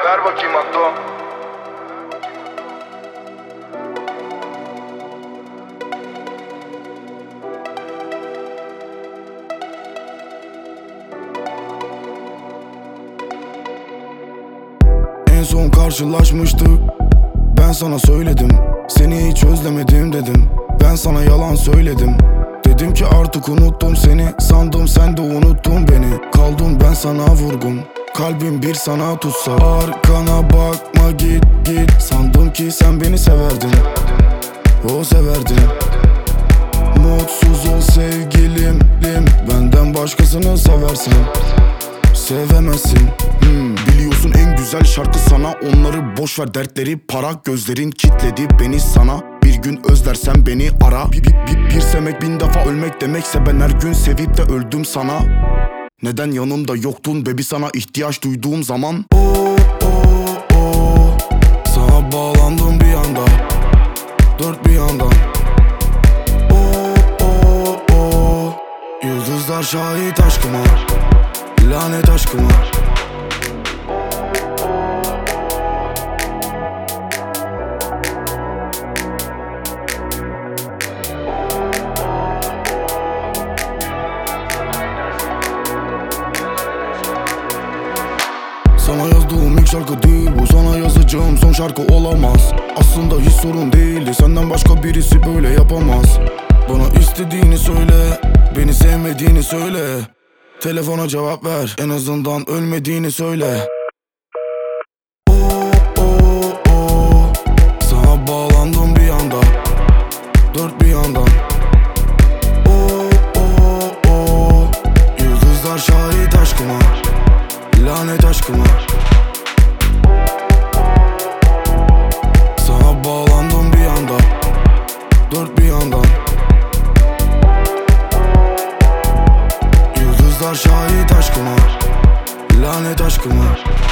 Ver bakayım Akdo. En son karşılaşmıştık, ben sana söyledim, seni hiç özlemedim dedim. Ben sana yalan söyledim, dedim ki artık unuttum seni. Sandım sen de unuttun beni, kaldım ben sana vurgun. Kalbim bir sana tutsa, arkana bakma git git. Sandım ki sen beni severdin, o severdin. Mutsuz ol sevgilim, benden başkasını seversen sevemezsin. Biliyorsun en güzel şarkı sana. Onları boşver, dertleri para. Gözlerin kitledi beni sana. Bir gün özlersen beni ara. Bir sevmek bin defa ölmek demekse, ben her gün sevip de öldüm sana. Neden yanımda yoktun bebi sana ihtiyaç duyduğum zaman? Sana bağlandım bir anda, dört bir yandan. Yıldızlar şahit aşkıma, lanet aşkıma. Sana yazdığım ilk şarkı değil bu, sana yazacağım son şarkı olamaz. Aslında hiç sorun değildi, senden başka birisi böyle yapamaz. Bana istediğini söyle, beni sevmediğini söyle. Telefona cevap ver, en azından ölmediğini söyle. Sana bağlandım bir anda, dört bir yandan. Yıldızlar şahit aşkıma, lanet aşkıma. Sana bağlandım bir anda, dört bir yandan. Yıldızlar şahit aşkıma, lanet aşkıma.